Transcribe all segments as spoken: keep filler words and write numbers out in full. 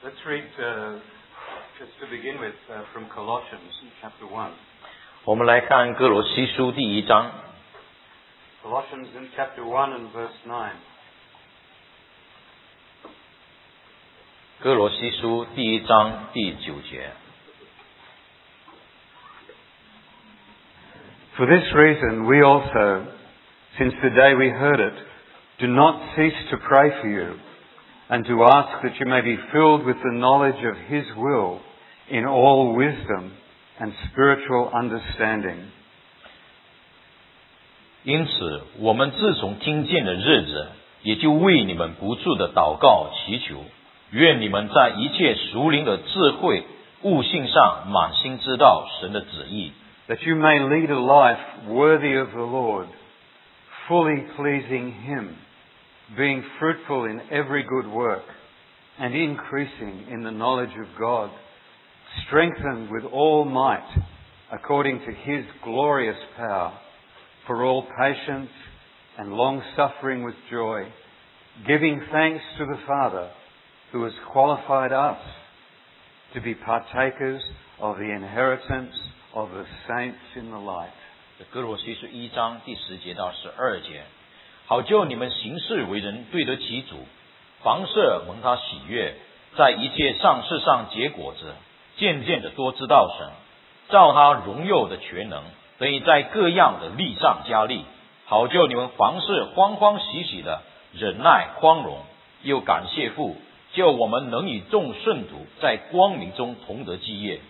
Let's read, uh, just to begin with, uh, from Colossians chapter one. 我们来看哥罗西书第一章。 Colossians in chapter one and verse nine. 哥罗西书第一章第九节。 For this reason, we also, since the day we heard it, do not cease to pray for you, and to ask that you may be filled with the knowledge of His will in all wisdom and spiritual understanding. 因此，我们自从听见的日子，也就为你们不住的祷告祈求，愿你们在一切属灵的智慧、悟性上满心知道神的旨意。 That you may lead a life worthy of the Lord, fully pleasing Him, being fruitful in every good work, and increasing in the knowledge of God, strengthened with all might, according to His glorious power, for all patience and long-suffering with joy, giving thanks to the Father, who has qualified us to be partakers of the inheritance of the saints in the light. 哥罗西书一章第十节到十二节，好叫你们行事为人对得起主，凡事蒙他喜悦，在一切善事上结果子，渐渐的多知道神，照他荣耀的全能，得以在各样的力上加力，好叫你们凡事欢欢喜喜的忍耐宽容，又感谢父，叫我们能与众圣徒在光明中同得基业。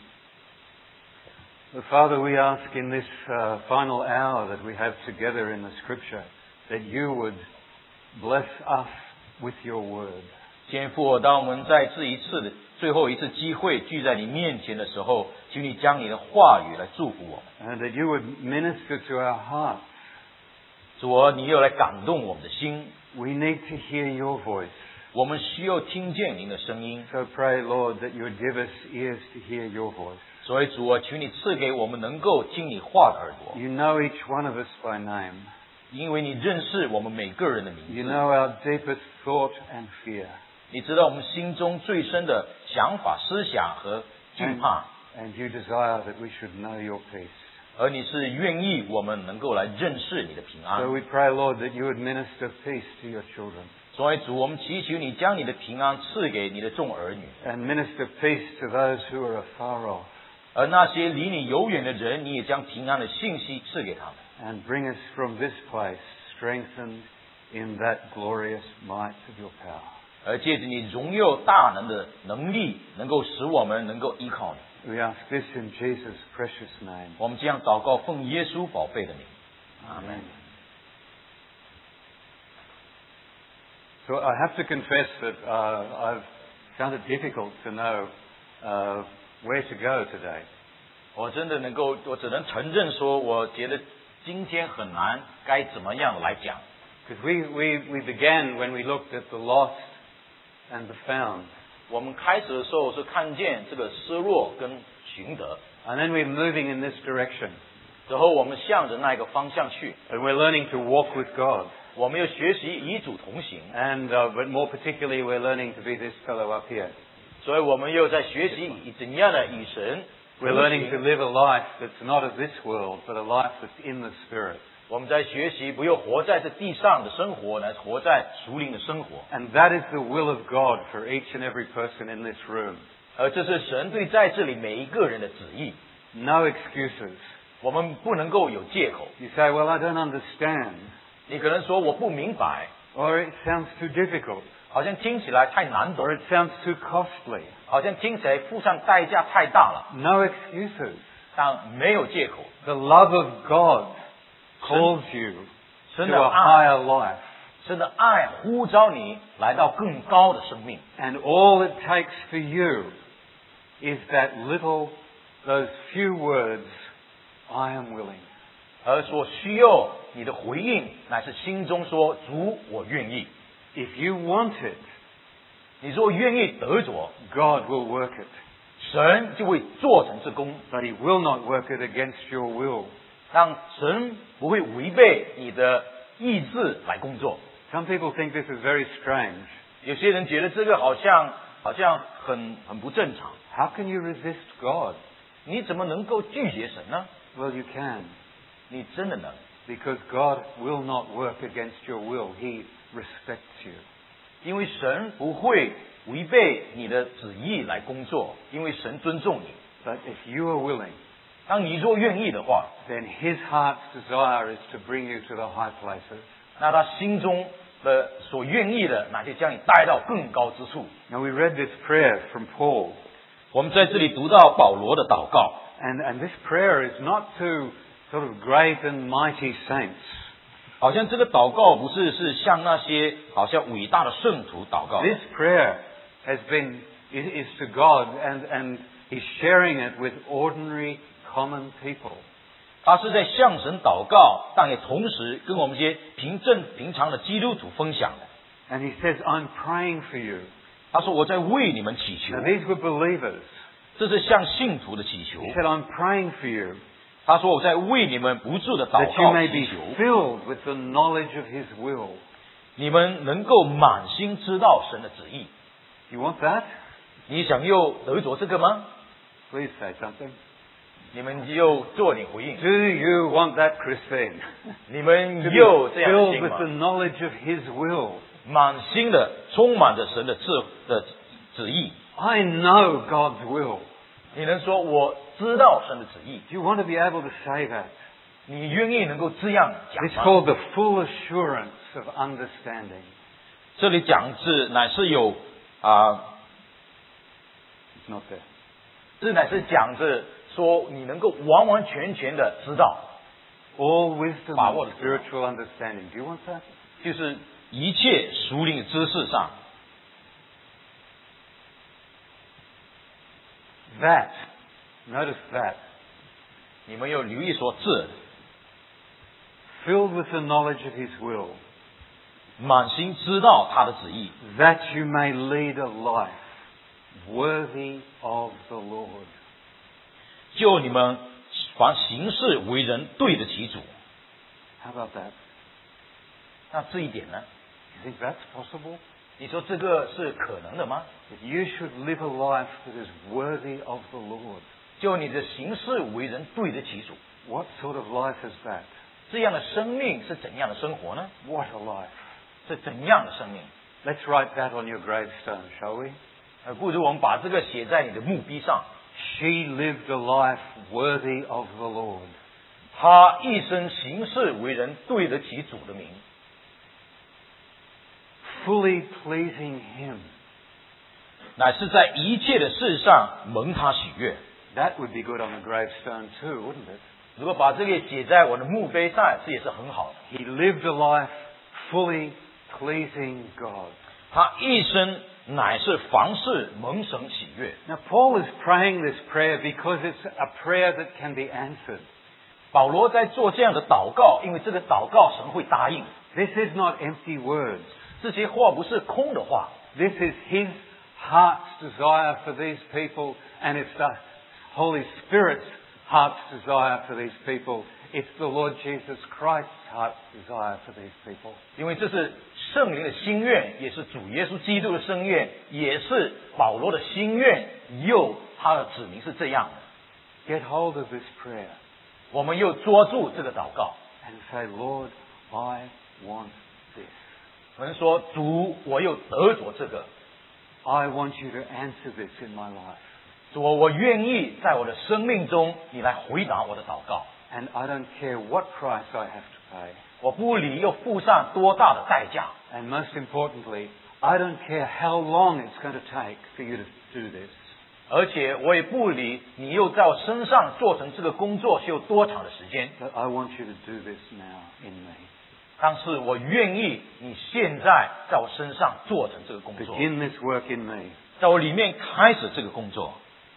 Father, we ask in this uh, final hour that we have together in the Scripture that you would bless us with your word. 天父，当我们在这一次的最后一次机会聚在你面前的时候，请你将你的话语来祝福我们。 And that you would minister to our hearts. 主啊，你又来感动我们的心。 We need to hear your voice. 我们需要听见您的声音。 So pray, Lord, that you would give us ears to hear your voice. 所以主啊，求你赐给我们能够听你话的耳朵。 You know each one of us by name. 因为你认识我们每个人的名字。 You know our deepest thought and fear. 你知道我们心中最深的想法、思想和惧怕。 And you desire that we should know your peace. 而你是愿意我们能够来认识你的平安。 So we pray, Lord, that you would minister peace to your children. 所以主，我们祈求你将你的平安赐给你的众儿女。 And minister peace to those who are afar off. 而那些离你遥远的人，你也将平安的信息赐给他们。 And bring us from this place strengthened in that glorious might of your power. 而借着你荣耀大能的能力，能够使我们能够依靠你。 We ask this in Jesus' precious name. 我们这样祷告，奉耶稣宝贝的名，阿门。 So I have to confess that uh, I've found it difficult to know uh, where to go today. 我真的能够，我只能承认说，我觉得今天很难该怎么样来讲。 Because we, we, we began when we looked at the lost and the found. 我们开始的时候是看见这个失落跟寻得， And then we're moving in this direction. 之后我们向着那个方向去， And we're learning to walk with God. 我们要学习与主同行， And uh, but more particularly, we're learning to be this fellow up here. 所以我们又在学习以怎样的与神 We're 同 learning to 行。 live a life that's not of this world, but a life that's in the Spirit. 我们在学习不要活在这地上的生活，来活在属灵的生活。 And that is the will of God for each and every person in this room. 而这是神对在这里每一个人的旨意。 No excuses. 我们不能够有借口。 You say, well, I don't understand. 你可能说我不明白， Or it sounds too difficult. 好像听起来太难懂， Or it sounds too costly. 好像听起来付上代价太大了。 No excuses. 但没有借口。 The love of God calls you 神 to 的 a 爱， higher life. 神的爱呼召你来到更高的生命。 And all it takes for you is that little, those few words, I am willing. 而所需要你的回应，乃是心中说：“主，我愿意。 If you want it, ” 你若愿意得着， God will work it. 神就会做成这功， But He will not work it against your will. 让神不会违背你的意志来工作。 Some people think this is very strange. 有些人觉得这个好像好像很很不正常。 How can you resist God? 你怎么能够拒绝神呢？ Well, you can, 你真的能， because God will not work against your will. He respects you. 因为神不会违背你的旨意来工作，因为神尊重你。 But if you are willing, 当你若愿意的话， then His heart's desire is to bring you to the high places. 那他心中的所愿意的，那就将你带到更高之处。 Now we read this prayer from Paul, 我们在这里读到保罗的祷告， and, and this prayer is not to sort of great and mighty saints. 好像这个祷告不是是向那些好像伟大的圣徒祷告的。 This prayer has been is, is to God, and, and He's sharing it with ordinary, common people. 他是在向神祷告，但也同时跟我们这些平正平常的基督徒分享的。 And He says, I'm praying for you. 他说我在为你们祈求 Now，these were believers. 这是向信徒的祈求。 He said, I'm praying for you, 他说我在为你们不住的祷 that you 告 may 祈 be 求， filled with the knowledge of His will. 你们能够满心知道神的旨意。 You want that? 你想又得着这个吗？ Please say something. 你们就做点回应。 Do you want that, Christine? 你们 To be 有这样的 filled 心 with the 吗？ knowledge of His will. 满心的充满着神的智的旨意。 I know God's will. 你能说我知道神的旨意？ Do you want to be able to say that? 你愿意能够这样讲 It's 吗？ called the full assurance of understanding. 这里讲是乃是有啊、 It's not there. 这乃是讲着说你能够完完全全的知道， All wisdom 把握 and 的知道。 spiritual understanding. Do you want that? 就是一切属灵的知识上， That. Notice that. 你们有留意说这 Filled with the knowledge of His will. 满心知道他的旨意， That you may lead a life worthy of the Lord. 就你们凡行事为人对得起主。 How about that? 那这一点呢？ You think that's possible? 你说这个是可能的吗？ That you should live a life that is worthy of the Lord. 就你的行事为人对得起主， What sort of life is that? 这样的生命是怎样的生活呢？ What a life. 是怎样的生命？ Let's write that on your gravestone, shall we? 呃，不如我们把这个写在你的墓碑上。 She lived a life worthy of the Lord. 他一生行事为人对得起主的名， Fully pleasing Him. 乃是在一切的事上蒙他喜悦。 That would be good on the gravestone too, wouldn't it? 如果把这个写在我的墓碑上，这也是很好的。 He lived a life fully pleasing God. 他一生乃是凡事蒙神喜悦。 Now, Paul is praying this prayer because it's a prayer that can be answered. 保罗在做这样的祷告，因为这个祷告神会答应。 This is not empty words. 这些话不是空的话， This is His heart's desire for these people, and it's the Holy Spirit's heart's desire for these people. It's the Lord Jesus Christ's heart's desire for these people. 因为这是圣灵的心愿，也是主耶稣基督的心愿，也是保罗的心愿。又他的子民是这样的， Get hold of this prayer 我们又捉住这个祷告， and say, Lord, I want this. 我们说主，我又得着这个， I want you to answer this in my life. 主，我愿意在我的生命中，你来回答我的祷告。 And I don't care what price I have to pay. 我不理要付上多大的代价， And most importantly, I don't care how long it's going to take for you to do this. 而且我也不理你又在我身上做成这个工作是有多长的时间。 But I want you to do this now in me. 但是我愿意你现在在我身上做成这个工作， Begin this work in me. 在我里面开始这个工作。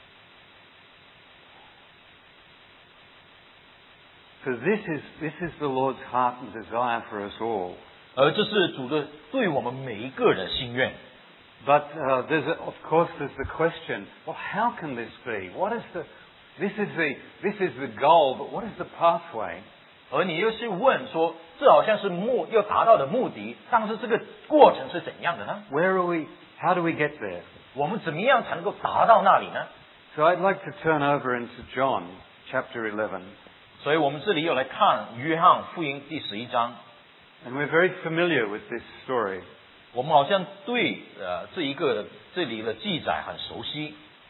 So this is, this is the Lord's heart and desire for us all. 而这是主的对我们每一个人的心愿。 But uh, there's a, of course there's the question, well, how can this be? What is the, this is the, this is the goal, but what is the pathway? 而你又是问说，这好像是目要达到的目的，但是这个过程是怎样的呢？ Where are we, how do we get there? 我们怎么样才能够达到那里呢？ So I'd like to turn over into John chapter eleven. 所以我们这里又来看约翰福音第十一章。 And we're very familiar with this story. 我们好像对呃这一个这里的记载很熟悉。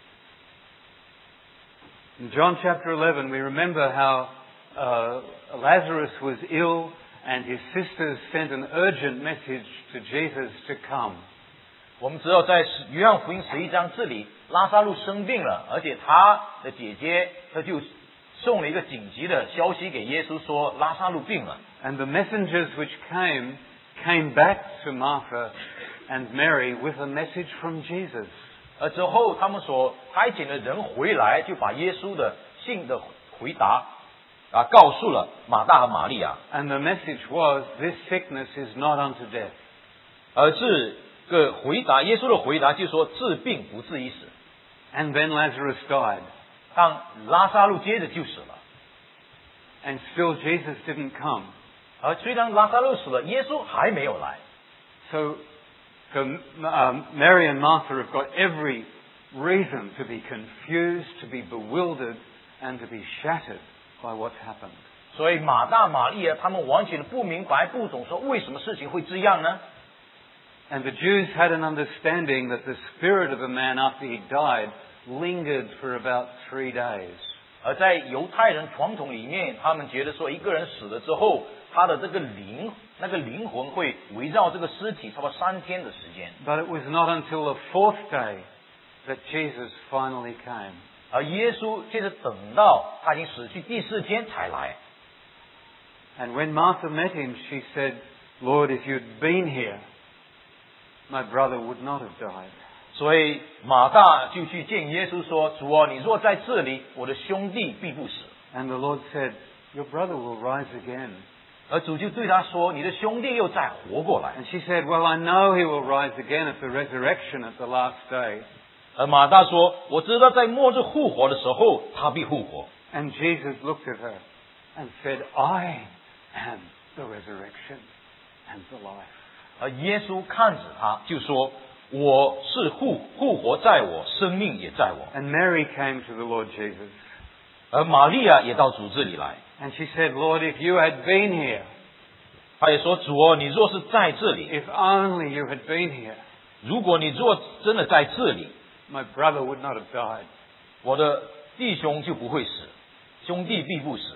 In John chapter eleven, we remember how uh, Lazarus was ill and his sisters sent an urgent message to Jesus to come. 我们知道在约翰福音十一章这里，拉撒路生病了，而且他的姐姐他就送了一个紧急的消息给耶稣说拉撒路病了。 And the messengers which came, came back to Martha and Mary with a message from Jesus. 而之后他们所派遣的人回来，就把耶稣的信的回答啊告诉了马大和玛利亚。 And the message was, this sickness is not unto death. 而这个回答，耶稣的回答就说治病不至于死。 And then Lazarus died. 但拉撒路接着就死了。 And still Jesus didn't come. 而虽然拉撒路死了，耶稣还没有来。 So, so um, Mary and Martha have got every reason to be confused, to be bewildered, and to be shattered by what's happened. 所以马大、玛利亚他们完全不明白、不懂，说为什么事情会这样呢？ And the Jews had an understanding that the spirit of a man after he died lingered for about three days. 而在犹太人传统里面，他们觉得说，一个人死了之后，他的这个灵，那个灵魂会围绕这个尸体差不多三天的时间。 But it was not until the fourth day that Jesus finally came. 而耶稣接着等到他已经死去第四天才来。 And when Martha met him, she said, Lord, if you'd been here, my brother would not have died. 所以马大就去见耶稣说：“主啊，你若在这里，我的兄弟必不死。” And the Lord said, your brother will rise again. 而主就对他说：“你的兄弟又再活过来。” And she said, well, I know he will rise again at the resurrection at the last day. 而马大说：“我知道在末日复活的时候，他必复活。” And Jesus looked at her and said, I am the resurrection and the life. 而耶稣看着他，就说：“我是复复活在我，生命也在我。” And Mary came to the Lord Jesus. 而玛利亚也到主这里来， And she said, Lord, if you had been here, 他也说：“主啊，你若是在这里， if only you had been here, 如果你若真的在这里， my brother would not have died. 我的弟兄就不会死，兄弟必不死。”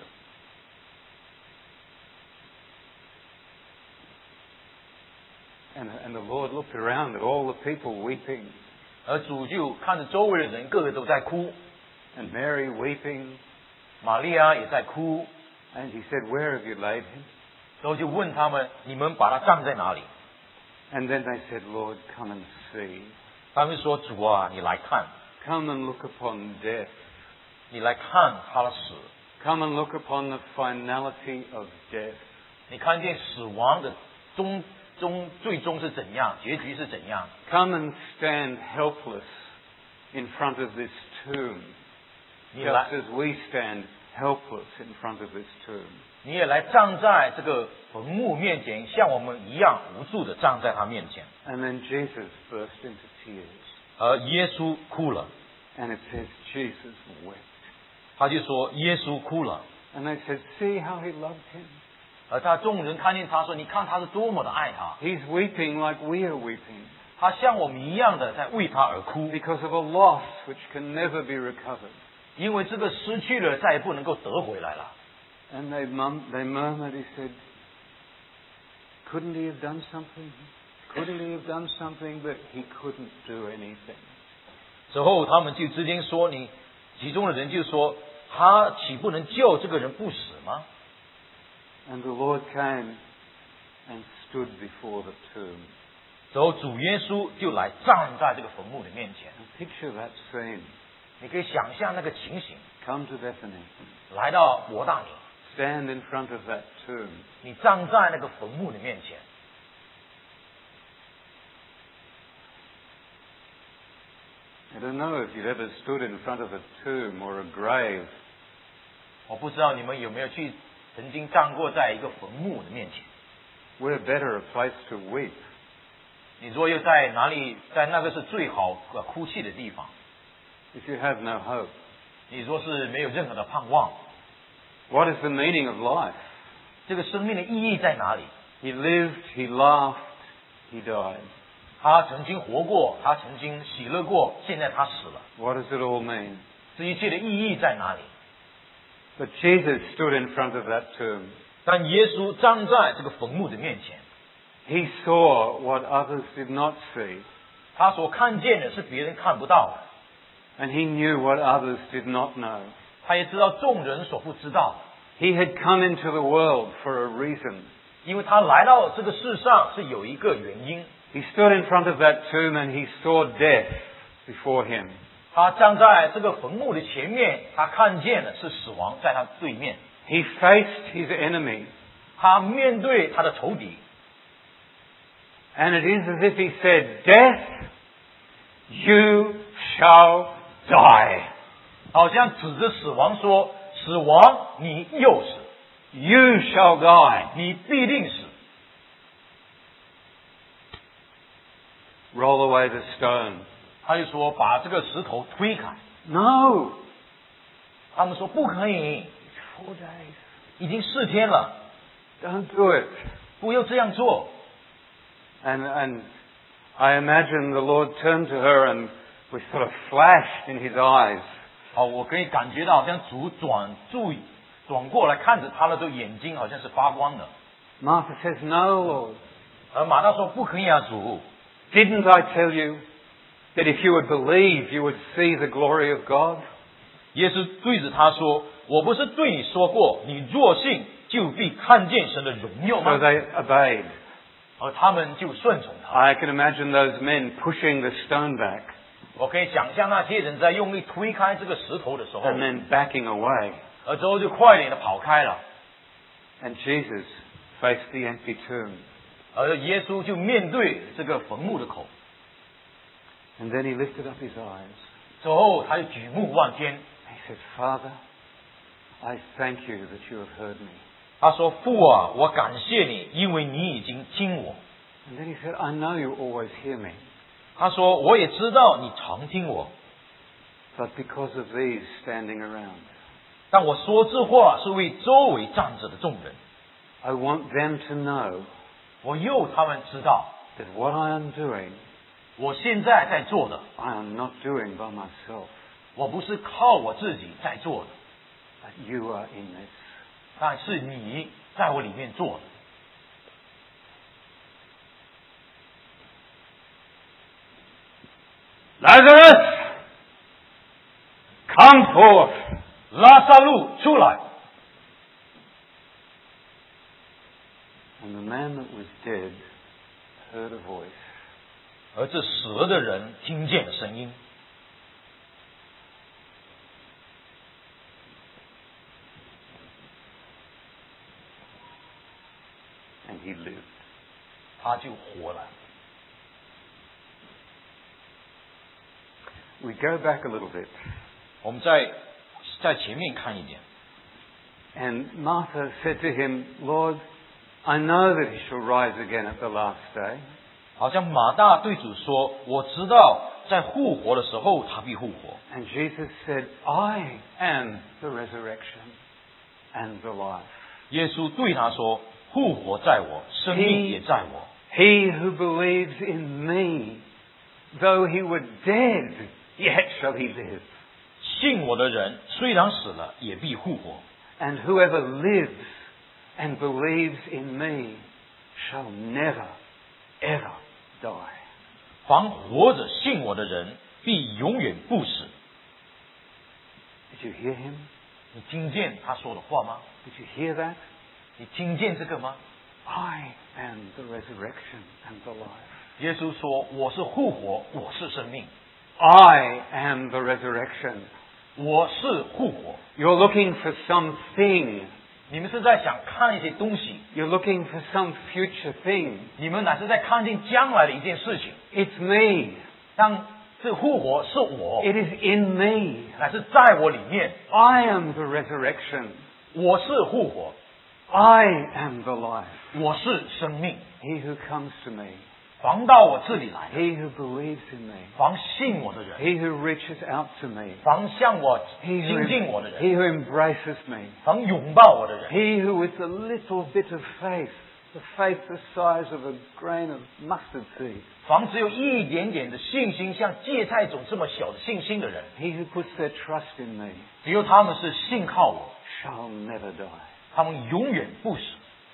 And, and the Lord looked around at all the people weeping, 而主就看着周围的人，个个都在哭， and Mary weeping, 玛利亚也在哭， and he said, where have you laid him? 然后就问他们：“你们把他葬在哪里 And then they said, Lord, come and see.？” 他们说：“主啊，你来看， Come and look upon death. 你来看他的死， Come and look upon the finality of death. 你看见死亡的终终最终是怎样，结局是怎样？ Come and stand helpless in front of this tomb, 你 just 来， as we stand helpless in front of this tomb. 你也来站在这个坟墓面前，像我们一样无助的站在他面前。” And then Jesus burst into tears. 而耶稣哭了， And it says Jesus wept. 他就说耶稣哭了。 And they said, see how he loved him. 而他众人看见他说：“你看他是多么的爱他， He's weeping like we are weeping 他像我们一样的在为他而哭， because of a loss which can never be recovered. 因为这个失去了，再也不能够得回来了。” And they, mum, they murmured, he said, couldn't he have done something? Couldn't he have done something? But he couldn't do anything. 之后他们就之间说：“你其中的人就说，他岂不能救这个人不死吗？” And the Lord came and stood before the tomb. 之后主耶稣就来站在这个坟墓的面前。 And picture that scene. 你可以想象那个情形， Come to Bethany. 来到伯大尼， Stand in front of that tomb. 你站在那个坟墓的面前。 I don't know if you've ever stood in front of a tomb or a grave. 我不知道你们有没有去曾经站过在一个坟墓的面前。 We're better a place to weep 你说又在哪里？在那个是最好呃哭泣的地方。 If you have no hope. 你说是没有任何的盼望。 What is the meaning of life? 这个生命的意义在哪里？ He lived, he laughed, he died. 他曾经活过，他曾经喜乐过，现在他死了。 What does it all mean? 这一切的意义在哪里？ But Jesus stood in front of that tomb. 但耶稣站在这个坟墓的面前， He saw what others did not see. 他所看见的是别人看不到的， And he knew what others did not know. 他也知道众人所不知道的， He had come into the world for a reason. 因为他来到这个世上是有一个原因。 He stood in front of that tomb and he saw death before him. 他站在这个坟墓的前面，他看见的是死亡在他对面， He faced his enemy. 他面对他的仇敌， And it is as if he said, Death, you shall die. 好像指着死亡说：“死亡，你又死， You shall die. 你必定死。” Roll away the stone. 他就说：“把这个石头推开。 No. ” 他们说：“不可以， Four days. 已经四天了， Don't do it. 不要这样做。” And, and I imagine the Lord turned to her and was sort of flashed in his eyes. 好，我可以感觉到，好像主转注意转过来看着他的时候，眼睛好像是发光的。 Martha says, No, Lord. 而马大说：“不可以啊，主！ Didn't I tell you that if you would believe, you would see the glory of God? 耶稣对着他说：“我不是对你说过，你若信，就必看见神的荣耀 So 吗 they obeyed.？” 而他们就顺从他。 I can imagine those men pushing the stone back 我可以想象那些人在用力推开这个石头的时候， and then backing away. 而之后就快点的跑开了。 And Jesus faced the empty tomb. 而耶稣就面对这个坟墓的口， And then he lifted up his eyes. 之后他就举目望天， He said, Father, I thank you that you have heard me. 他说：“父啊，我感谢你，因为你已经听我。” And then he said, I know you always hear me. 他说：“我也知道你常听我， But because of these standing around, 但我说这话是为周围站着的众人， I want them to know 我要他们知道， that what I am doing, 我现在在做的， I am not doing by myself, 我不是靠我自己在做的， but you are in this. 但是你在我里面做的。” Lazarus, come forth. 拉撒路出来。 And the man that was dead heard a voice. 而这死了的人听见了声音， And he lived. 他就活了。 We go back a little bit. 我们再在前面看一点。 And Martha said to him, Lord, I know that he shall rise again at the last day. 好像马大对主说：“我知道在复活的时候，他必复活。” And Jesus said, I am the resurrection and the life. 耶稣对他说：“复活在我，生命也在我。 He who believes in me, though he were dead, yet shall he live. 信我的人，虽然死了，也必复活。 And whoever lives and believes in me shall never, ever die. 凡活着信我的人，必永远不死。” Did you hear him? 你听见他说的话吗？ Did you hear that? 你听见这个吗？ I am the resurrection and the life. 耶稣说：“我是复活，我是生命， I am the resurrection. 我是复活。” You're looking for something. 你们是在想看一些东西， You're looking for some future thing. 你们乃是在看见将来的一件事情。 It's me. 当这复活是我， It is in me. 乃是在我里面， I am the resurrection. 我是复活， I am the life. 我是生命。 He who comes to me 凡到我这里来的， he who believes in me, 凡信我的人， he who reaches out to me, 凡向我 he 亲 who, 近我的人， he who embraces me, 凡拥抱我的人， he who with a little bit of faith, the faith the size of a grain of mustard seed, 凡只有一点点的信心，像芥菜种这么小的信心的人， he who puts their trust in me 只有他们是信靠我， shall never die. 他们永远不死。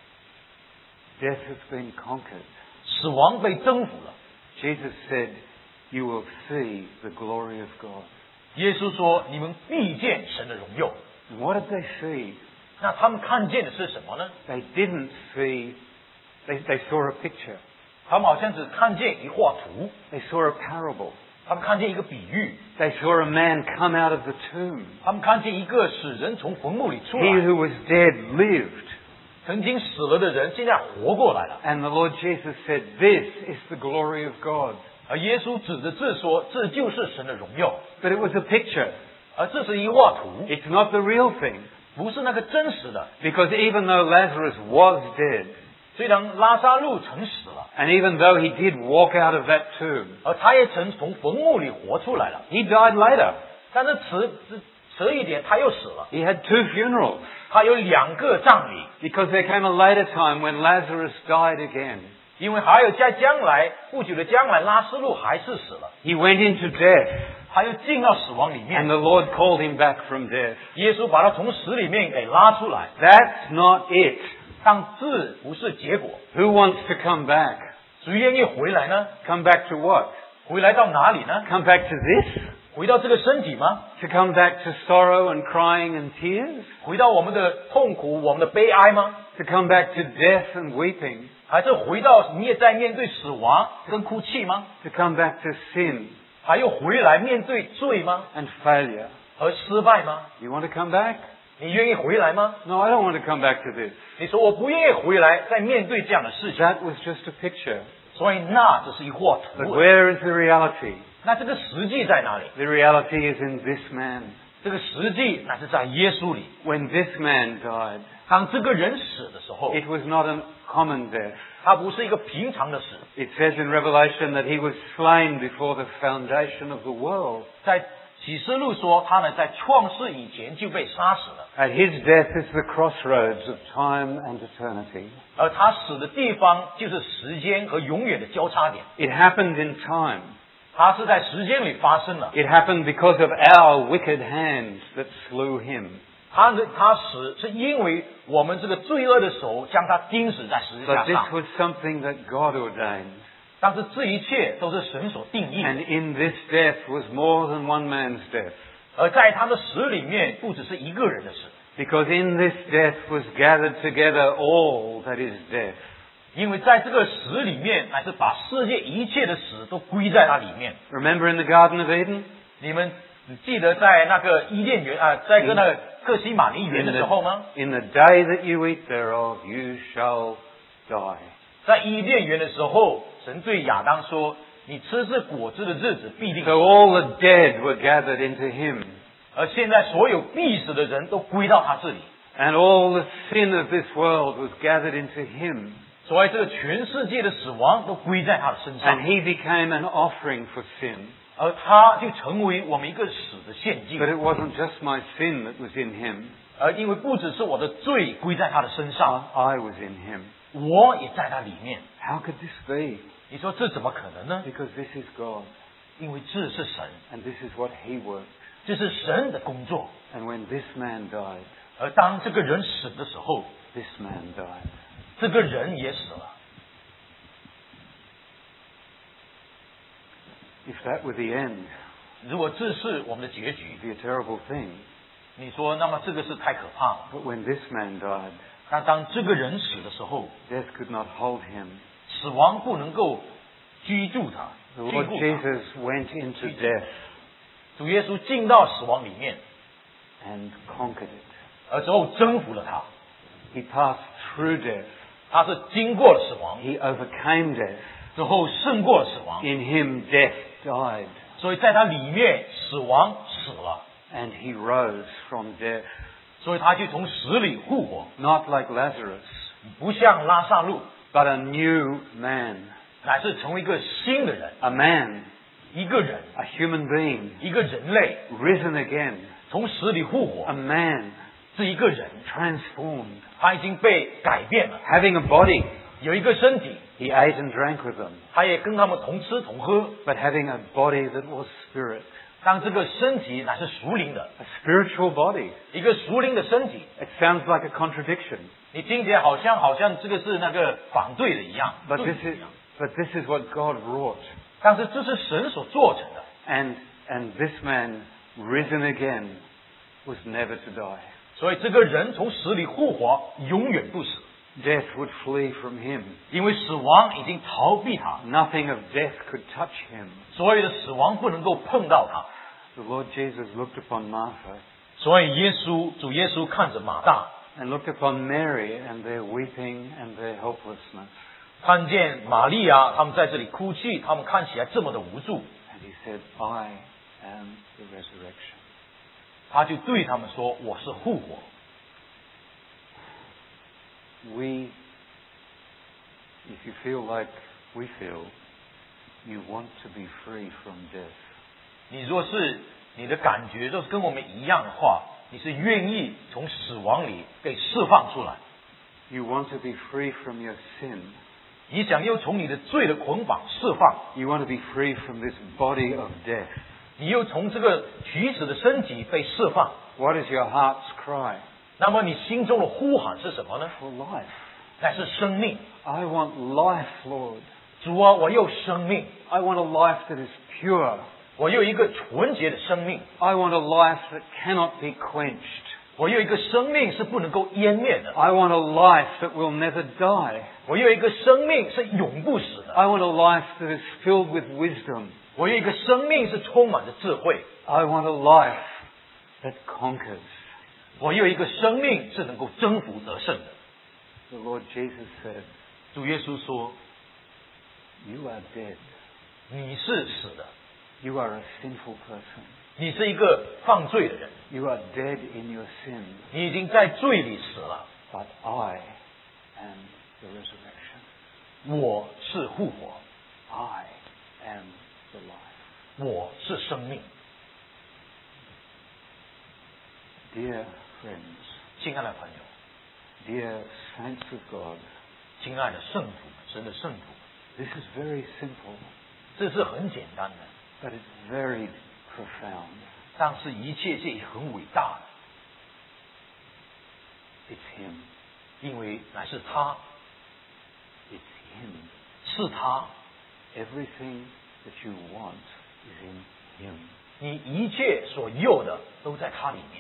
Death has been conquered. 死亡被征服了。 Jesus said, you will see the glory of God. 耶稣说：“你们必见神的荣耀。 And what did they see? ” 那他们看见的是什么呢？ They didn't see, they, they saw a picture. 他们好像只看见一画图， They saw a parable. 他们看见一个比喻， They saw a man come out of the tomb. 他们看见一个使人从坟墓里出 He 来， who was dead lived. 曾经死了的人现在活过来了。 And the Lord Jesus said, this is the glory of God. 而耶稣指着这说：“这就是神的荣耀。 But it was a picture. ” 而这是一画图， It's not the real thing. 不是那个真实的。 Because even though Lazarus was dead, 虽然拉萨路曾死了， and even though he did walk out of that tomb, 而他也曾从坟墓里活出来了， he died later. 但是迟迟迟一点他又死了。 He had two funerals. 他有两个葬礼， Because there came a later time when Lazarus died again. 因为还有在将来不久的将来，拉斯路还是死了， He went into death, 他又进到死亡里 and 面。 the Lord called him back from death. 耶稣把他从死里面给拉出来， That's not it. 但这不是结果。 Who wants to come back? 谁愿意回来呢？ Come back to what? 回来到哪里呢？ Come back to this? 回到这个身体吗？ To come back to sorrow and crying and tears? 回到我们的痛苦、我们的悲哀吗？ To come back to death and weeping? 还是回到你也在面对死亡跟哭泣吗？ To come back to sin 还有回来面对罪吗？ and failure? 和失败吗？ You want to come back? 你愿意回来吗？ No, I don't want to come back to this. 你说我不愿意回来，再面对这样的事情， That was just a picture. 所以那只是一画 But 图。 where is the reality? 那这个实际在哪里？ The reality is in this man. 这个实际乃是在耶稣里。 When this man died, 当这个人死的时候， it was not a common death. 他不是一个平常的死。 It says in Revelation that he was slain before the foundation of the world. 在启示录说，他呢在创世以前就被杀死了， And his death is the crossroads of time and eternity. 而他死的地方就是时间和永远的交叉点。 It happened in time. 他是在时间里发生的。 It happened because of our wicked hands that slew him. 他的他死是因为我们这个罪恶的手将他钉死在十字 But 架 this 上， was something that God ordained. 但是这一切都是神所定义的。 And in this death was more than one man's death. 而在他的死里面，不只是一个人的死， Because in this death was gathered together all that is death. 因为在这个死里面，乃是把世界一切的死都归在那里面。 Remember in the Garden of Eden? 你们记得在那个伊甸园啊，在跟那个克西马尼园 In 的时候吗？ the, in the day that you eat thereof, you shall die. 在伊甸园的时候，神对亚当说：“你吃这果子的日子必定死。” So all the dead were gathered into him. 而现在所有必死的人都归到他这里， And all the sin of this world was gathered into him. 所以这个全世界的死亡都归在他的身 And 上， he became an offering for sin. 而他就成为我们一个死的献祭 But。it wasn't just my sin that was in him. 而因为不只是我的罪归在他的身上， I was in him. 我也在他里面。 How could this be? 你说这怎么可能呢？ Because this is God. 因为这是神， And this is what he worked. 这是神的工作。 And when this man died, 而当这个人死的时候， this man died. 这个人也死了。 If that were the end, 如果这是我们的结局， it'd be a terrible thing. 你说那么这个是太可怕了。 But when this man died, 但当这个人死的时候， death could not hold him. 死亡不能够居住他， The 居 Lord 住他。 Jesus went into death 主耶稣进到死亡里面， and conquered it. 而之后征服了他。 He passed through death. 他是经过了死亡， He overcame death. 之后胜过了死亡。 In him, death died. 所以在他里面，死亡死了， And he rose from death. 所以他就从死里复活， Not like Lazarus, 不像拉萨路， but a new man. 乃是成为一个新的人， a man, 一个人， a human being, 一个人类， risen again, 从死里复 a 活， man 是一个人， transformed, 他已经被改变了， having a body. 有一个身体， He ate and drank with them, 他也跟他们同吃同喝， but having a body that was spirit, 但这个身体乃是属灵的， a spiritual body. 一个属灵的身体， It sounds like a contradiction, 你听起来好像好像这个是那个反对的一样， but 对 this 的 is 一样， but this is what God wrought. 但是这是神所做成的。 And and this man, risen again, was never to die. 所以这个人从死里复活，永远不死， Death would flee from him. 因为死亡已经逃避他， Nothing of death could touch him. 所有的死亡不能够碰到他。 The Lord Jesus looked upon Martha 所以耶稣主耶稣看着马大， and looked upon Mary and their weeping and their helplessness. 看见玛利亚他们在这里哭泣，他们看起来这么的无助， And he said, I am the resurrection. 他就对他们说：“我是复活。” We, if you feel like we feel, you want to be free from death. 你若是你的感觉若是跟我们一样的话，你是愿意从死亡里被释放出来， You want to be free from your sin. 你想又从你的罪的捆绑释放， You want to be free from this body of death. 你又从这个取死的身体被释放。 What is your heart's cry? 那么你心中的呼喊是什么呢？ For life. 乃是生命。 I want life, Lord. 主啊，我有生命， I want a life that is pure. 我有一个纯洁的生命， I want a life that cannot be quenched. 我有一个生命是不能够湮灭的， I want a life that will never die. 我有一个生命是永不死的， I want a life that is filled with wisdom. 我有一个生命是充满着智慧， I want a life that conquers. 我有一个生命是能够征服得胜的。 The Lord Jesus said, 主耶稣说 You are dead. 你是死的， You are a sinful person. 你是一个犯罪的人， You are dead in your sin. 你已经在罪里死了。 But I am the resurrection. 我是复活， I am the life. 我是生命。 Dear friends, 亲爱的朋友， dear saints of God, 亲爱的圣徒，神的圣徒， this is very simple, 这是很简单的， but it's very profound. 但是一切这也很伟大的， It's Him. 因为乃是他， It's Him. 是他， Everything that you want is in Him. 你一切所有的都在他里面，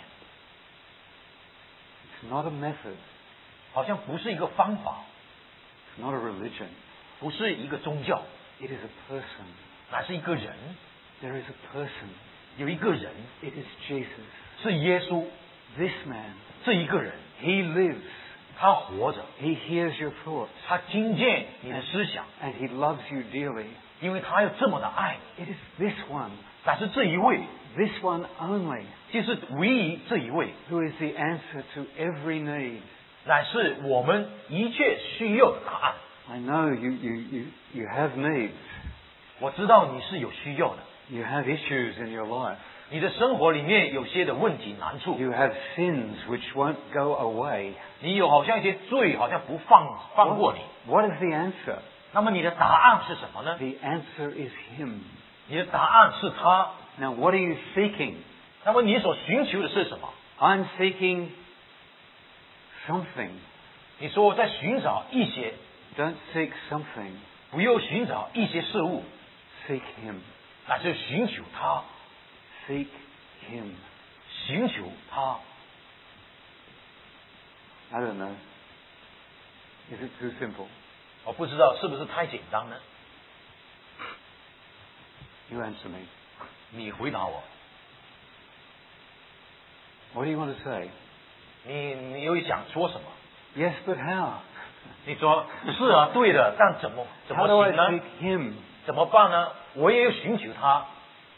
It's not a method. 好像不是一个方法， It's not a religion. 不是一个宗教， It is a person. 乃是一个人， There is a person. 有一个人 It is Jesus. 是耶稣， This man, 这一个人 He lives. 他活着， He hears your thoughts. 他听见你的思想， And He loves you dearly. 因为他有这么的爱你， It is this one, 乃是这一位， this one only, 就是唯一这一位， who is the answer to every need. 乃是我们一切需要的答案。 I know you, you, you, you have needs. 我知道你是有需要的， You have issues in your life. 你的生活里面有些的问题难处， You have sins which won't go away. 你有好像一些罪好像不放放过你。 What is the answer? 那么你的答案是什么呢？ The answer is Him. 你的答案是他。 Now, what are you seeking? 那么你所寻求的是什么？ I'm seeking something. 你说我在寻找一些， Don't seek something. 不要寻找一些事物， Seek Him. 那就寻求他， Seek Him. 寻求他。 I don't know. Is it too simple? 我不知道是不是太简单呢？ You answer me. 你回答我， What do you want to say? 你你又想说什么？ Yes, but how? 你说是啊，对的，但怎么怎么 How do I 行呢 seek？Him? 怎么办呢？我也要寻求他。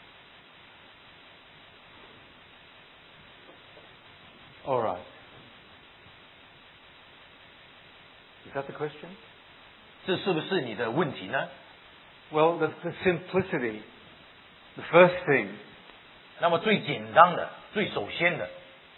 All right. Is that the question? 这是不是你的问题呢？ Well, the, the simplicity, the first thing. 那么最简单的、最首先的，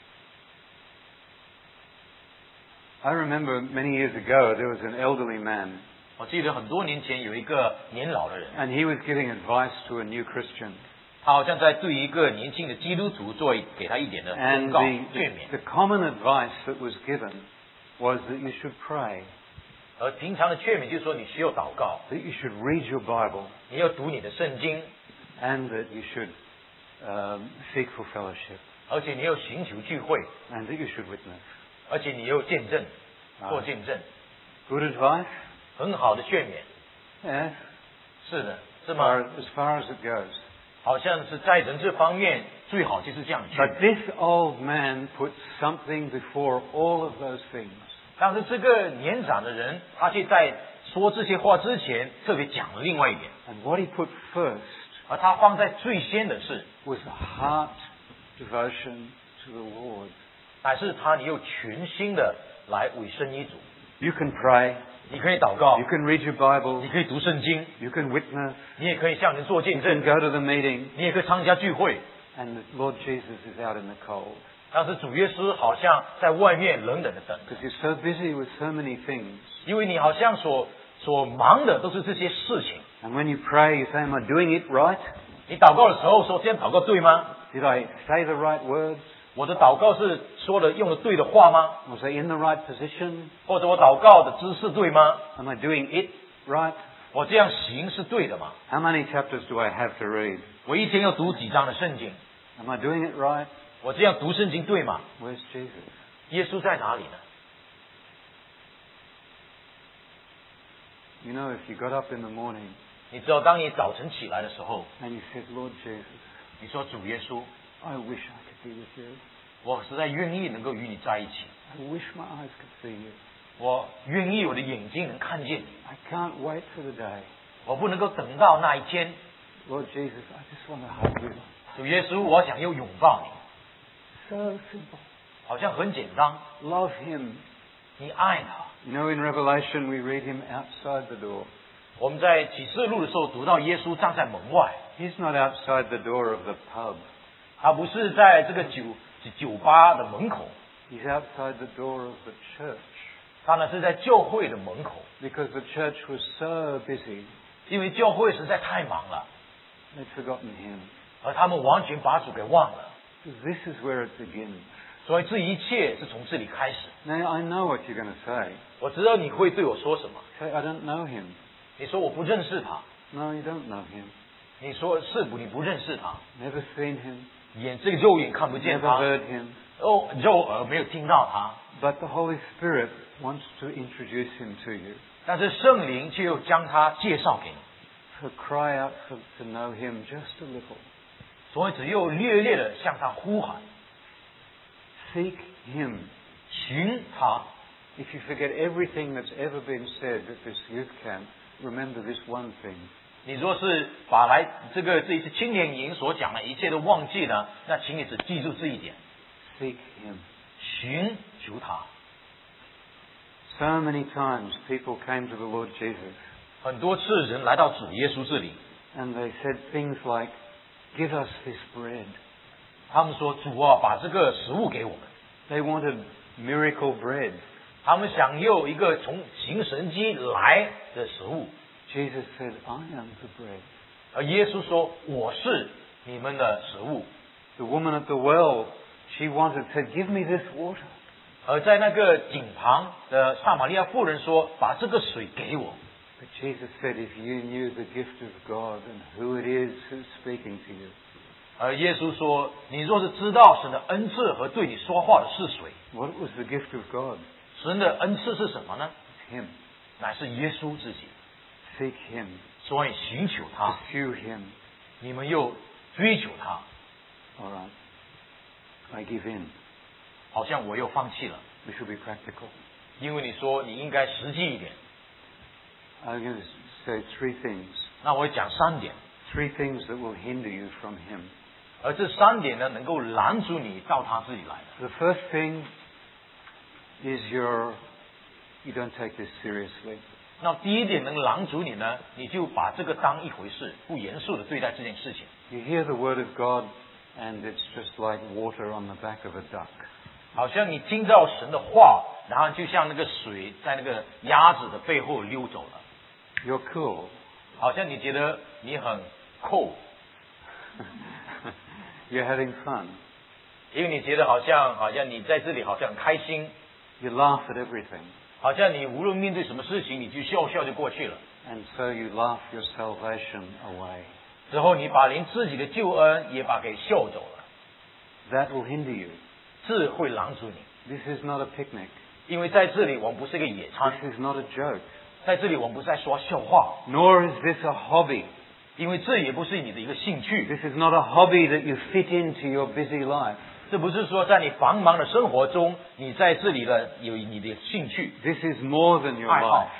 I remember many years ago there was an elderly man, 我记得很多年前有一个年老的人， and he was giving advice to a new Christian. 他好像在对一个年轻的基督徒做给他一点的 And 忠告、 the, 劝 the, 勉。 the common advice that was given was that you should pray, 而平常的劝勉就是说，你需要祷告， that you should read your Bible, 你要读你的圣经， and that you should um, seek for fellowship, 而且你要寻求聚会， and that you should witness. 而且你要见证，做见证。 Good advice? 很好的劝勉， Yes, 是的，是 as 吗？ far, as far as it goes. 好像是在人这方面最好就是这样劝 But 勉。 this old man put something before all of those things. 但是这个年长的人，他却在说这些话之前，特别讲了另外一点， And what he put first 而他放在最先的是， was the heart devotion to the Lord. 乃是他你有全心的来委身于主。 You can pray, 你可以祷告 you，can read your Bible, 你可以读圣经， you can witness, 你也可以向人做 you 见 can 证， go to the meeting, 你也可以参加聚会。 and the Lord Jesus is out in the cold. 但是主耶稣好像在外面冷冷的等， Because you're so busy with so many things. 因为你好像所所忙的都是这些事情。 And when you pray, you say, am I doing it right? 你祷告的时候说这样祷告对吗？ Did I say the right words? 我的祷告是说的用的对的话吗？ Was I in the right position? 或者我祷告的姿势对吗？ Am I doing it right? 我这样行是对的吗？ How many chapters do I have to read? 我一天要读几章的圣经？ Am I doing it right? 我这样读圣经对吗？ Where's Jesus? 耶稣在哪里呢？ You know, if you got up in the morning 你知道，当你早晨起来的时候， and you said, Lord Jesus, 你说主耶稣， I wish I could be with you. 我实在愿意能够与你在一起， I wish my eyes could see you. 我愿意我的眼睛能看见你， I can't wait for the day. 我不能够等到那一天。 Lord Jesus, I just want to hug you. 主耶稣，我想要拥抱你， So simple. 好像很简单。 Love him. 你爱他。 You know, in Revelation, we read him outside the door. 我们在启示录的时候读到耶稣站在门外， He's not outside the door of the pub. 他不是在这个酒酒吧的门口， He's outside the door of the church. 他呢是在教会的门口， Because the church was so busy, 因为教会实在太忙了， they'd forgotten him. 而他们完全把主给忘了。 Because this is where it begins. 所以这一切是从这里开始。 Now, I know what you're going to say. 我知道你会对我说什么。 Say, I don't know him. 你说我不认识他， No, you don't know him. 你说是不？你不认识他， Never seen him. 眼这个肉眼看不见 Never 他， heard him. 哦，肉耳没有听到他， But the Holy Spirit wants to introduce him to you. 但是圣灵却又将他介绍给你。 So cry out for, to know him just a little. 所以只有略略的向他呼喊， Seek him. 寻他。 If you forget everything that's ever been said at this youth camp, remember this one thing. 你若是把来这个这一次青年营所讲的一切都忘记了，那请你只记住这一点： Seek him. 寻求他。 So many times people came to the Lord Jesus 很多次人来到主耶稣这里， and they said things like, give us this bread. 他们说：“主啊，把这个食物给我们。” They wanted miracle bread. 他们想要一个从行神迹来的食物， Jesus said, I am the bread. 而耶稣说：“我是你们的食物。 The woman at the well, she wanted, said, give me this water. ” 而在那个井旁的撒玛利亚妇人说：“把这个水给我。” But Jesus said, if you knew the gift of God and who it is who's speaking to you, 而耶稣说：“你若是知道神的恩赐和对你说话的是谁， what was the gift of God? 神的恩赐是什么呢？ It's him. 乃是耶稣自己。 Seek him. 所以寻求他， Pursue him. 你们又追求他， All right. I give in. 好像我又放弃了。 We should be practical. 因为你说你应该实际一点， I'm going to say three things. 那我讲三点， Three things that will hinder you from him. 而这三点呢，能够拦阻你到他这里来的。 The first thing is your, you don't take this seriously. 那第一点能拦阻你呢，你就把这个当一回事，不严肃的对待这件事情。 You hear the word of God, and it's just like water on the back of a duck. 好像你听到神的话，然后就像那个水在那个鸭子的背后溜走了。 You're cool. 好像你觉得你很酷， You're having fun. 因为你觉得好像好像你在这里好像很开心， You laugh at everything. 好像你无论面对什么事情，你就笑笑就过去了。 And so you laugh your salvation away. 之后你把连自己的救恩也把给笑走了， That will hinder you. 这会拦阻你。 This is not a picnic. 因为在这里我们不是一个野餐， This is not a joke. 在这里我们不是在说笑话， Nor is this a hobby. 因为这也不是你的一个兴趣， This is not a hobby that you fit into your busy life. 这不是说在你繁忙的生活中，你在这里的有你的兴趣 This is more than your 爱好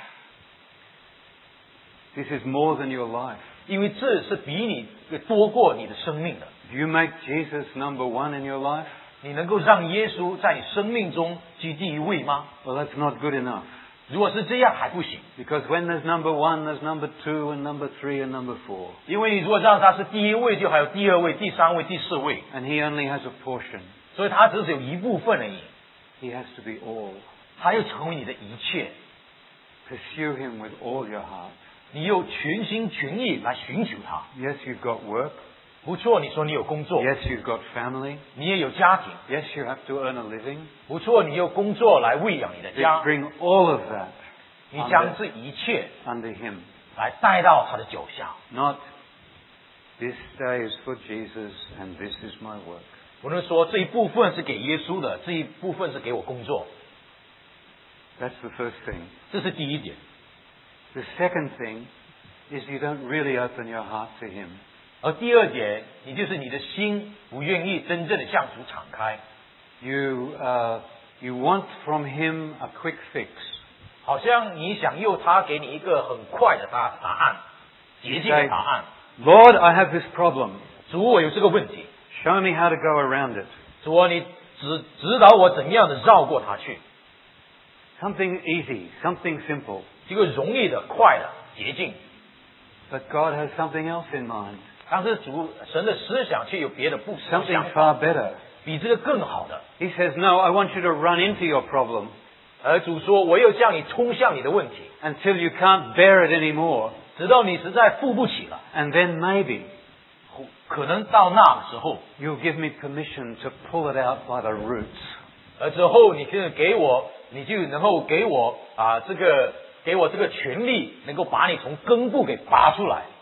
life. This is more than your life. 因为这是比你多过你的生命的。 Do you make Jesus number one in your life? 你能够让耶稣在你生命中居第一位吗？ Well, that's not good enough. 如果是这样还不行， Because when there's number one, there's number two, and number three, and number four. 因为你如果让他是第一位，就还有第二位、第三位、第四位， And he only has a portion. 所以他只是有一部分而已， He has to be all. 他又成为你的一切， Pursue him with all your heart. 你又全心全意来寻求他。 Yes, you've got work. 不错，你说你有工作， Yes, you've got family. 你也有家庭， Yes, you have to earn a living. 不错，你有工作来喂养你的 Just 家， bring all of that 你将这一切 under him. 来带到他的脚下。 Not, this day is for Jesus and this is my work. 不能说这一部分是给耶稣的，这一部分是给我工作， That's the first thing. 这是第一点。 The second thing is you don't really open your heart to him. 而第二点，你就是你的心不愿意真正的向主敞开， You, uh, you want from him a quick fix. 好像你想要他给你一个很快的答答案，捷径的答案。 Lord, I have this problem. 主，我有这个问题， Show me how to go around it. 主啊，你指指导我怎么样的绕过它去， Something easy, something simple. 这个容易的、快的捷径。 But God has something else in mind. 但是主神的思想却有别的不同 Something 想法， far better. 比这个更好的。 He says, no, I want you to run into your problem 而主说，我要叫你冲向你的问题， until you can't bear it anymore. 直到你实在负不起了， And then maybe 可能到那个时候， you'll give me permission to pull it out by the roots. 而之后你可以给我，你就能够给我啊这个给我这个权利，能够把你从根部给拔出来。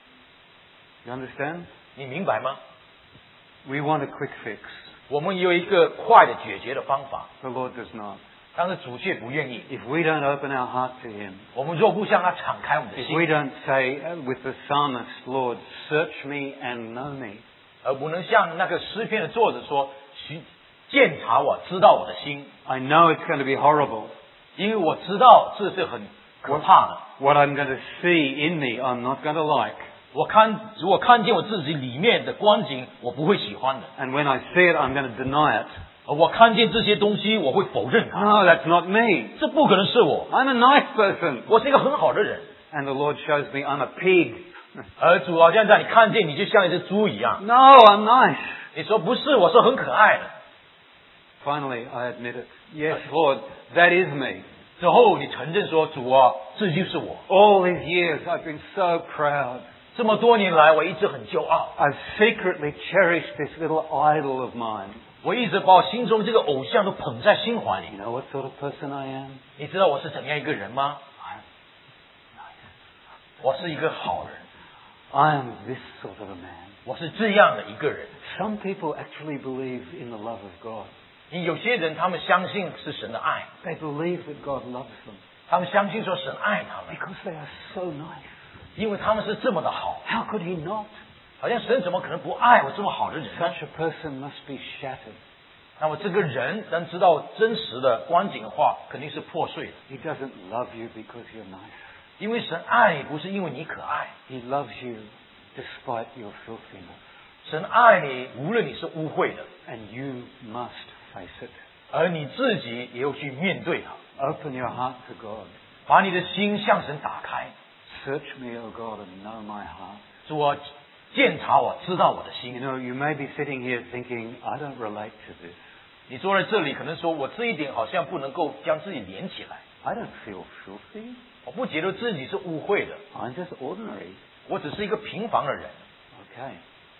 You understand? 你明白吗？ We want a quick fix. 我们有一个快的解决的方法， The Lord does not. 但是主却不愿意。 If we don't open our heart to him, 我们若不向他敞开我们的 if 心， we don't say uh, with the psalmist, Lord, search me and know me, 而不能像那个诗篇的作者说，寻鉴察我，知道我的心， I know it's going to be horrible. 因为我知道这是很可怕的。 What I'm going to see in me, I'm not going to like. 我看如果看见我自己里面的光景，我不会喜欢的。 And when I see it, I'm going to deny it. 而我看见这些东西，我会否认它。 No, that's not me. 这不可能是我， I'm a nice person. 我是一个很好的人。 And the Lord shows me I'm a pig. 而主好像在你看见你就像一只猪一样。 No, I'm nice. 你说不是，我是很可爱的。 Finally, I admit it. Yes, Lord, that is me. 之后你承认说，主啊，这就是我。 All these years I've been so proud. 这么多年来，我一直很骄傲， I've secretly cherished this little idol of mine. 我一直把我心中这个偶像都捧在心怀里。 You know what sort of person I am? 你知道我是怎样一个人吗？ I'm 我是一个好人， I am this sort of a man. 我是这样的一个人。 Some people actually believe in the love of God. 你有些人他们相信是神的爱， They believe that God loves them 他们相信说神爱他们， because they are so nice. 因为他们是这么的好。 How could he not? 好像神怎么可能不爱我这么好的人呢？ Such a person must be shattered. 那么这个人能知道真实的光景的话，肯定是破碎的。 He doesn't love you because you're nice. 因为神爱你不是因为你可爱， He loves you despite your filthiness. 神爱你无论你是污秽的， And you must face it. 而你自己也要去面对它。 Open your heart to God. 把你的心向神打开。 Search me, O God, and know my heart. 主啊，鉴察我，知道我的 You 心。 know, you may be sitting here thinking, I don't relate to this. 你坐在这里，可能说我这一点好像不能够将自己连起来， I don't feel filthy. 我不觉得自己是污秽的， I'm just ordinary. 我只是一个平凡的人。 Okay.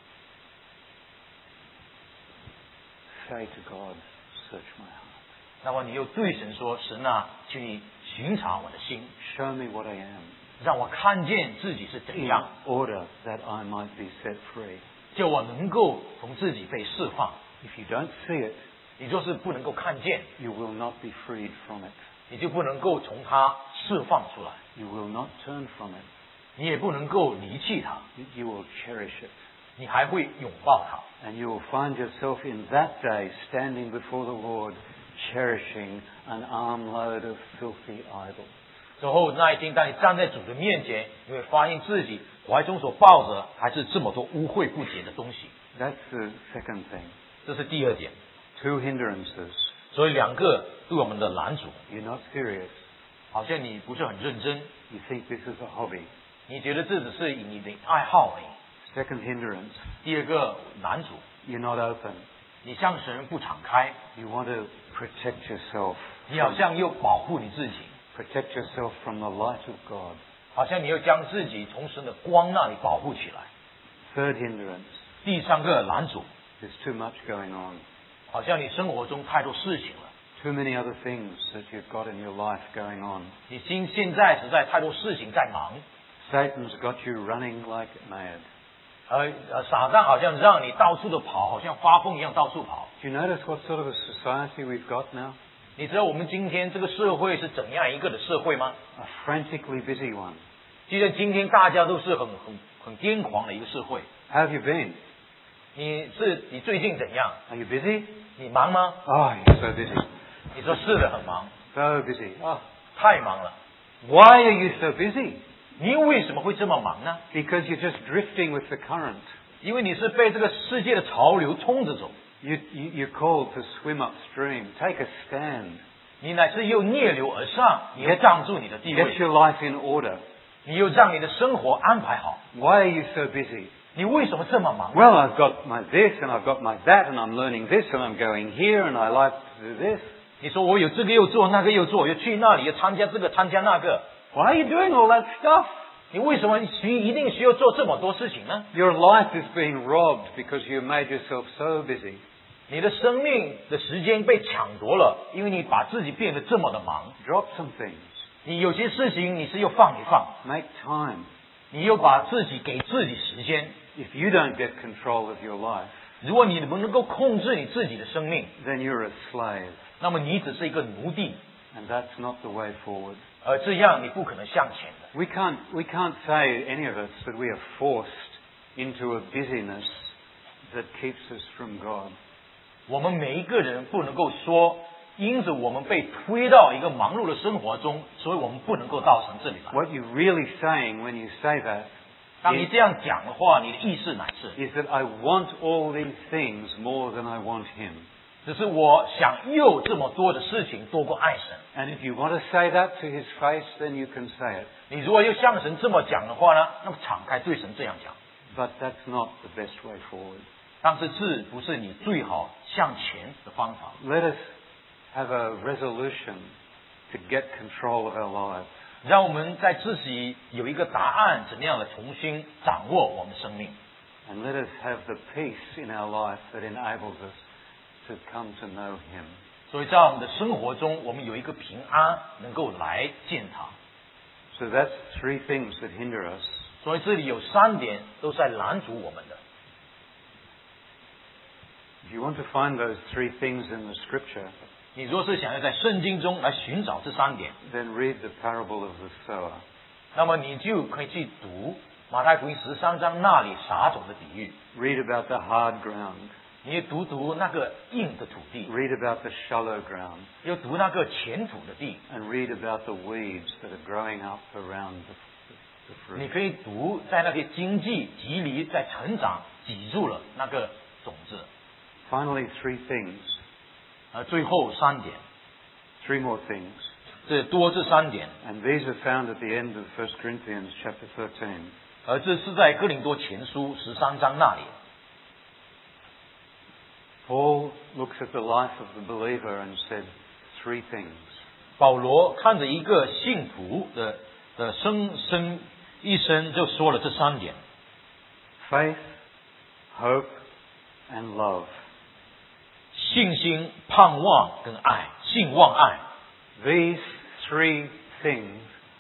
Say to God, search my heart. 那么你又对神说：“神啊，请你巡查我的心， Show me what I am, 让我看见自己是怎 in 样， order that I might be set free. 叫我能够从自己被释放。 If you don't see it, 你就是不能够看见， you will not be freed from it. 你就不能够从它释放出来， You will not turn from it. 你也不能够离弃它， You- You will cherish it. 你还会拥抱它。 And you will find yourself in that day standing before the Lord, cherishing an armload of filthy idols. 之后那一天，当你站在主的面前，你会发现自己怀中所抱着还是这么多污秽不洁的东西。 That's the second thing. 这是第二点。 Two hindrances. 所以两个对我们的拦阻， You're not serious. 好像你不是很认真， You think this is a hobby. 你觉得这只是你的爱好而已。 Second hindrance. 第二个拦阻， You're not open. 你向神不敞开， You want to protect yourself. 你好像又保护你自己， Protect yourself from the light of God. 好像你又将自己从神的光那里保护起来。 Third hindrance. 第三个拦阻， There's too much going on. 好像你生活中太多事情了， Too many other things that you've got in your life going on. 你今现在实在太多事情在忙， Satan's got you running like mad. 而呃，撒旦好像让你到处的跑，好像发疯一样到处跑。 Do you notice what sort of a society we've got now? 你知道我们今天这个社会是怎样一个的社会吗？ A frantically busy one. 记得今天大家都是很很很癫狂的一个社会。 How have you been? 你是你最近怎样？ Are you busy? 你忙吗？ Oh, you're so busy. 你说是的，很忙， So busy. Oh, 太忙了。 why are you so busy? 你为什么会这么忙呢？ Because you're just drifting with the current. 因为你是被这个世界的潮流冲着走， You, you, you're called to swim upstream. Take a stand. 你乃是又逆流而上，你又站住你的地 Get 位， your life in order. 你又让你的生活安排好。 Why are you so busy? 你为什么这么忙？ Well, I've got my this and I've got my that and I'm learning this and I'm going here and I like to do this. 你说我有这个又做，那个又做，又去那里，又参加这个，参加那个。 Why are you doing all that stuff? 你为什么需一定需要做这么多事情呢？ Your life is being robbed because you made yourself so busy. 你的生命的时间被抢夺了，因为你把自己变得这么的忙。 Drop some things. 你有些事情你是又放一放， Make time. 你又把自己给自己时间。 If you don't get control of your life, 如果你不能够控制你自己的生命， then you're a slave. 那么你只是一个奴隶， And that's not the way forward. 而这样你不可能向前的。 We can't, we can't say, any of us, that we are forced into a busyness that keeps us from God. 我们每一个人不能够说，因此我们被推到一个忙碌的生活中，所以我们不能够到神这里来。 What you're really saying when you say that 当你这样讲的话，你的意思乃是， is that I want all these things more than I want Him. 只是我想要这么多的事情多过爱神。 And if you want to say that to His face, then you can say it. 你如果又向神这么讲的话呢，那么敞开对神这样讲。 But that's not the best way forward. 但是这不是你最好向前的方法。 Let us have a resolution to get control of our lives. 让我们在自己有一个答案，怎么样的重新掌握我们生命。 And let us have the peace in our life that enables us to come to know Him. 所以在我们的生活中，我们有一个平安，能够来见他。 So that's three things that hinder us. 所以这里有三点都是在拦阻我们的。 If you want to find those three things in the Scripture, 你若是想要在圣经中来寻找这三点， then read the parable of the sower. 那么你就可以去读马太福音十三章那里撒种的比喻， Read about the hard ground. 你也读读那个硬的土地， Read about the shallow ground. 又读那个浅土的地。 And read about the weeds that are growing up around the, the, the 你 fruit. 可以读在那些荆棘、棘藜在成长，挤住了那个种子。 Finally, three things. 呃，最后三点， Three more things. 这多这三点， And these are found at the end of First Corinthians chapter thirteen. 而这是在哥林多前书十三章那里。 Paul looks at the life of the believer and said three things. 保罗看着一个信徒的的生生一生，就说了这三点： Faith, hope, and love. 信心、盼望跟爱，信望爱。 These three things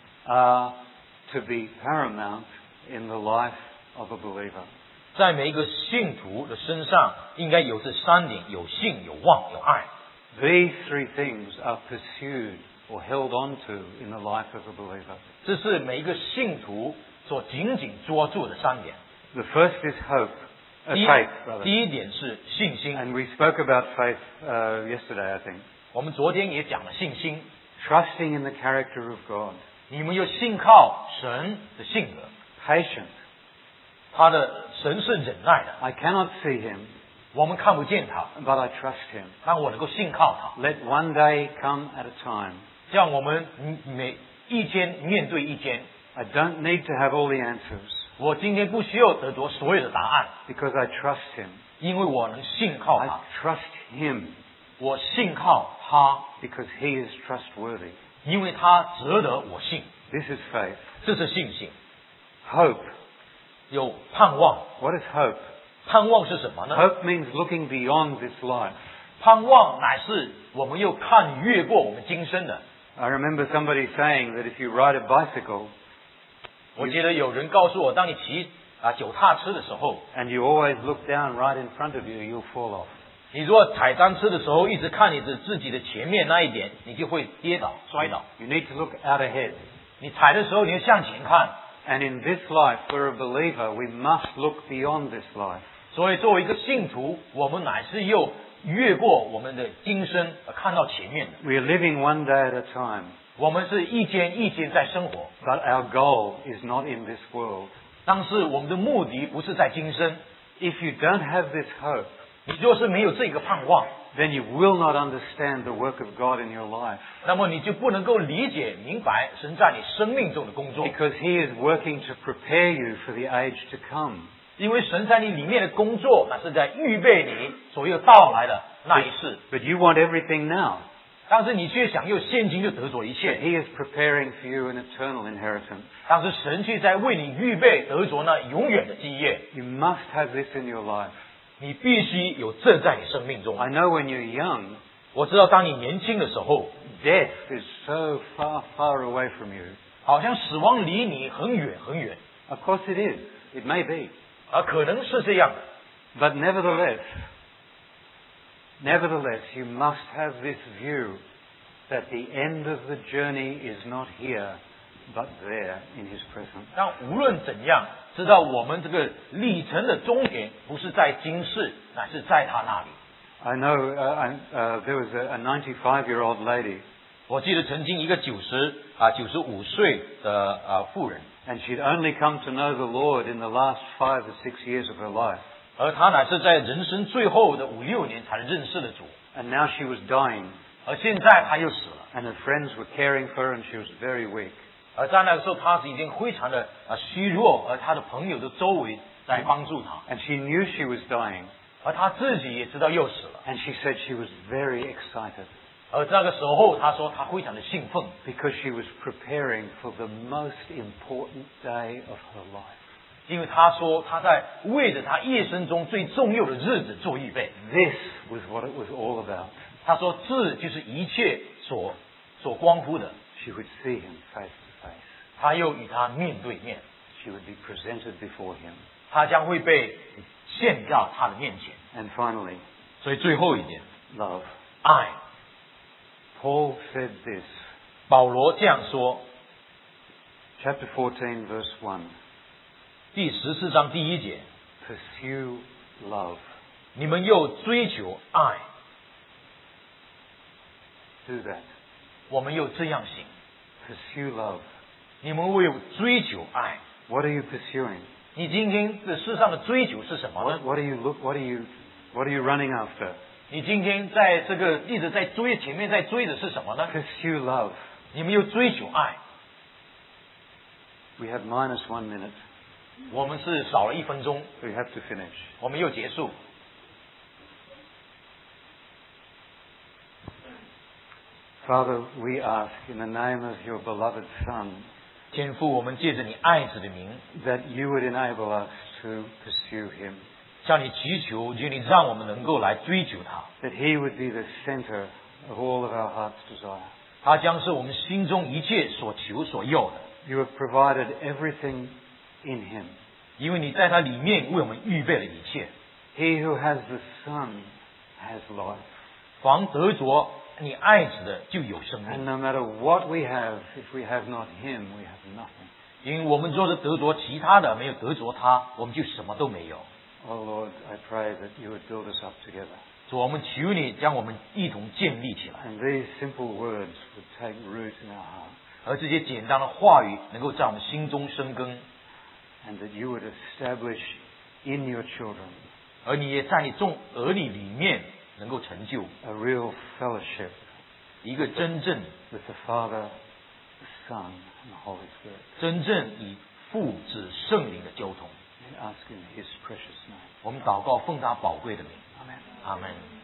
are to be paramount in the life of a believer. 在每一个信徒的身上，应该有这三点：有信、有望、有爱。 These three things are pursued or held on to in the life of a believer. 这是每一个信徒所紧紧捉住的三点。 The first is hope, uh, 第一 faith, rather. 第一点是信心， And we spoke about faith uh, yesterday, I think. 我们昨天也讲了信心。 Trusting in the character of God. 你们要信靠神的性格， Patient. 他的神是忍耐的， I cannot see him, 我们看不见他， but I trust him. 但我能够信靠他。 Let one day come at a time. 这样我们每一天面对一天。 I don't need to have all the answers 我今天不需要得着所有的答案， because I trust him. 因为我能信靠 I 他， trust him 我信靠他， because he is trustworthy. 因为他值得我信。 This is faith. 这是信心。 Hope. 有盼望， What is hope? 盼望是什么呢？ Hope means looking beyond this life. 盼望乃是我们又看越过我们今生的。 I remember somebody saying that if you ride a bicycle 我记得有人告诉我，当你骑啊脚踏车的时候， and you always look down right in front of you, you'll fall off. 你如果踩单车的时候一直看你的自己的前面那一点，你就会跌倒摔倒。 You need to look out ahead. 你踩的时候，你要向前看。 And in this life, for a believer, we must look beyond this life. 所以作为一个信徒，我们乃是又越过我们的今生，而看到前面的。 We are living one day at a time. 我们是一天一天在生活， But our goal is not in this world. 但是我们的目的不是在今生。 If you don't have this hope, 你若是没有这个盼望， then you will not understand the work of God in your life. 那么你就不能够理解明白神在你生命中的工作， Because He is working to prepare you for the age to come. 因为神在你里面的工作，那是在预备你所要到来的那一世。 But you want everything now. 但是你却想用现金就得着一 But 切， He is preparing for you an eternal inheritance. 但是神却在为你预备得着那永远的基业。 You must have this in your life. 你必须有这在你生命中。 I know when you're young, 我知道当你年轻的时候， death is so far, far away from you. 好像死亡离你很远很远， Of course it is. It may be. 而可能是这样的。 But nevertheless, nevertheless, you must have this view that the end of the journey is not here, but there in His presence. 但无论怎样，知道我们这个历程的终点不是在今世，乃是在他那里。 I know uh, I, uh, there was a, a ninety-five-year-old lady, 我记得曾经一个九十啊九十五岁的啊妇人， and she'd only come to know the Lord in the last five or six years of her life. 而她乃是在人生最后的五六年才认识了主， And now she was dying, 而现在她又死了。 and her friends were caring for her, and she was very weak. 而在那个时候，她是已经非常的啊虚弱，而她的朋友的周围在帮助她， And she knew she was dying, 而她自己也知道又死了。 and she said she was very excited 而那个时候，她说她非常的兴奋， because she was preparing for the most important day of her life. 因为她说她在为着她一生中最重要的日子做预备。 This was what it was all about. 她说这就是一切所所关乎的。 She would see him face to face. 她又与他面对面， She would be presented before him. 她将会被献到他的面前。 And finally, 所以最后一点， love. 爱。 Paul said this, 保罗这样说， chapter fourteen, verse one. 第十四章第一节， Pursue love. 你们又追求爱， Do that. 我们又这样行。 Pursue love. 你们为追求爱， What are you pursuing? 你今天这世上的追求是什么 What, 呢？ what are you look? What are you? What are you running after? 你今天在这个一直在追，前面在追的是什么呢？ Pursue love. 你们又追求爱。 We have minus one minute. 我们是少了一分钟， We have to finish. 我们又结束。 Father, we ask in the name of your beloved Son 天父，我们借着你爱子的名， that you would enable us to pursue him, 向你祈求，求你让我们能够来追求他。 that he would be the center of all of our heart's desire. 他将是我们心中一切所求所要的， You have provided everything in him. 因为你在他里面为我们预备了一切。 He who has the Son has life. 凡得着你爱子的，就有生 And 命。 no matter what we have, if we have not him, we have nothing. 因为我们若是得着其他的，没有得着他，我们就什么都没有。 Oh Lord, I pray that you would build us up together. 主，我们求你将我们一同建立起来， And these simple words would take root in our heart. 而这些简单的话语能够在我们心中生根， And that you would establish in your children 而你也在你众儿女里面能够成就 a real fellowship 一个真正 with the Father, the Son, and the Holy Spirit. 真正以父子圣灵的交通。 We ask in his precious name. 我们祷告，奉他宝贵的名， Amen. 阿门。